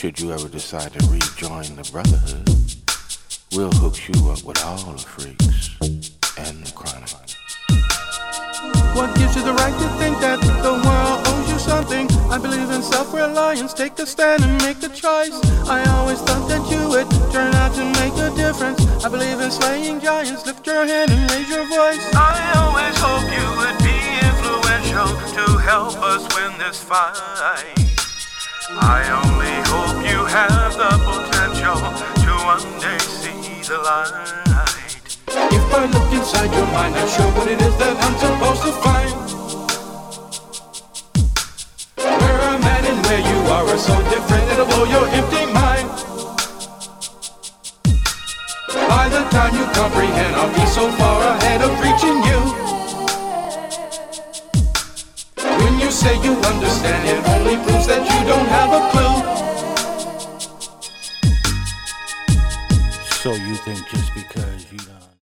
Should you ever decide to rejoin the brotherhood, we'll hook you up with all the freaks and the chronic. What gives you the right to think that the world owes you something? I believe in self-reliance, take a stand and make a choice. I always thought that you would turn out to make a difference. I believe in slaying giants, lift your hand and raise your voice. I always hope you would be influential to help us win this fight. I only hope you have the potential to one day see the light. If I look inside your mind, not sure what it is that I'm supposed to find. Where I'm at and where you are so different, it'll blow your empty mind. By the time you comprehend, I'll be so far ahead of reaching you. When you say you understand, it only proves that you don't have a clue. So you think just because you don't